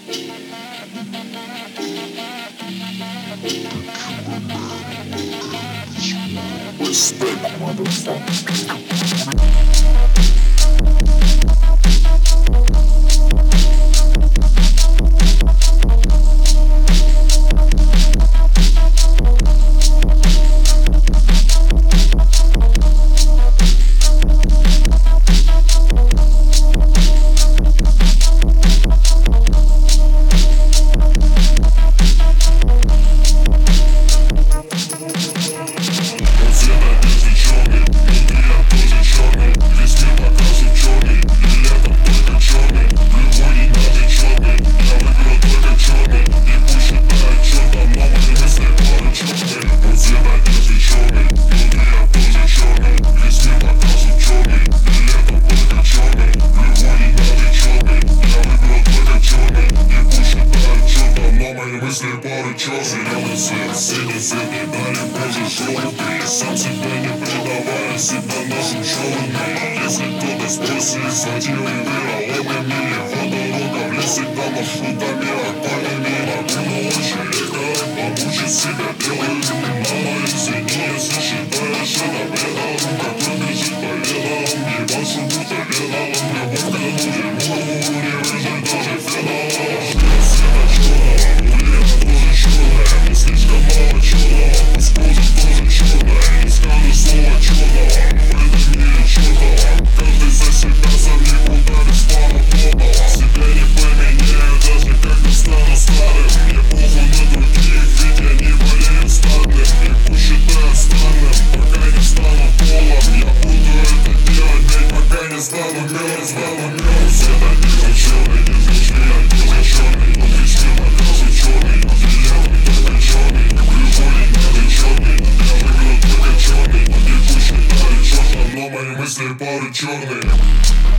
Respect, motherfucker. Синий свет не дали позже желтый. Сам себя не предавая, себя нашим черный. Если кто-то спросит, схватил и выиграл огнями. Водорога в лесе, там маршрутами, арпалями. Могу очень легко помучить себя белым. Мама, извини, если считаешь это бредом. Какой бежит по венам, ебашу будто веном. Любовь к тому дерьму, не выжить даже феном. Света черного, улица тоже черная. Но слишком мало черного, пусть кожа тоже черная. Не скажешь слова черного, в этом мире черного. Каждый за себя, сам никуда без плана плотного. Себя не поменяю, даже когда стану старым. Мне похуй на других, ведь они болеют стадным. Их пусть считают странным, пока не стану полом. Я буду это делать, ведь пока не стану мертвым. Света не черный, не злишь меня, не черный. Но ты с ним оказывай черный, бриллиантом только черный. Приболит надо черный, я выиграл только черный. Не пусть считают чертом, но мои мысли пары черные.